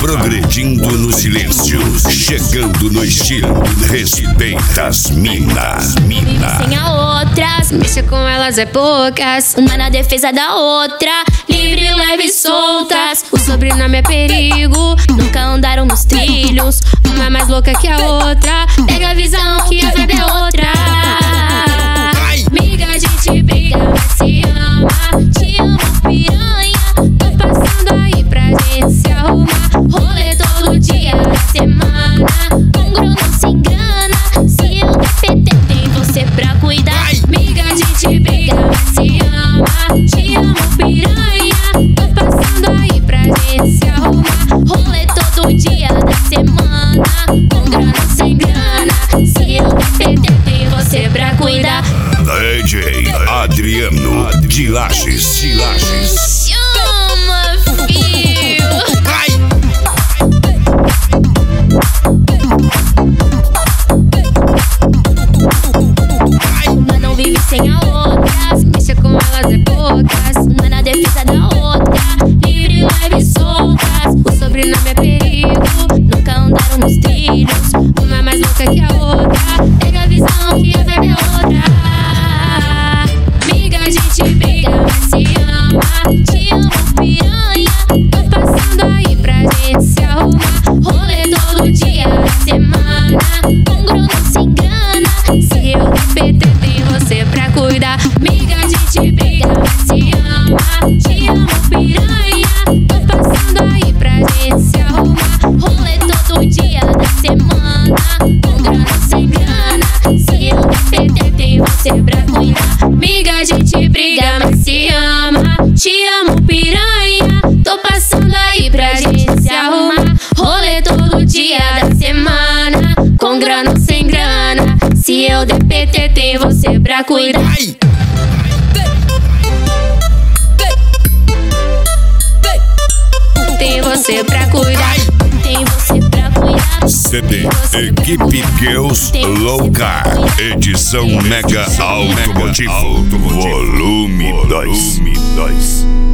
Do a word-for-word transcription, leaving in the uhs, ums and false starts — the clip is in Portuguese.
Progredindo no silêncio, chegando no estilo. Respeita as minas, mina. Sem a outras, mexa com elas é poucas. Uma na defesa da outra, livre, leve e soltas. O sobrenome é perigo, nunca andaram nos trilhos. Uma é mais louca que a outra, pega a visão que a vibe é outra. Miga, a gente briga, mas se ama. Te amo, piranha. Tô passando aí pra gente se arrumar. Rolê todo dia da semana. Com grana sem grana. Se eu der P T, tem você pra cuidar. Miga, a gente briga, mas se ama. Te amo, piranha. Tô passando aí pra gente se arrumar. Rolê todo dia da semana. Com grana sem grana. Se eu der P T, tem você pra cuidar. D J Adriano de Lages, de Lages. Chama, filho. Uma não vive sem a outra, se mexa com elas é poucas. Uma na defesa da outra, livre, leve e soltas. O sobrenome é perigo, nunca andaram nos trilhos. Uma é mais louca que a outra, pega a visão que a vibe é outra. A gente briga, mas se ama. Te amo, piranha. Tô passando aí pra gente se arrumar. Rolê todo dia da semana. Com grana sem grana. Se eu der P T, tem você pra cuidar. Miga, a gente briga, mas se ama. Te amo, piranha. Tô passando aí pra gente se arrumar. Rolê todo dia da semana. Com grana sem grana. Se eu der P T, tem você pra cuidar. Miga, a gente briga, mas se ama. Te amo, piranha. Tô passando aí pra gente se arrumar. Rolê todo dia da semana. Com grana ou sem grana. Se eu der P T, tem você pra cuidar. Tem você pra cuidar. Tem você pra cuidar. C D Equipe Girls Louca, edição Mega Automotivo, volume dois.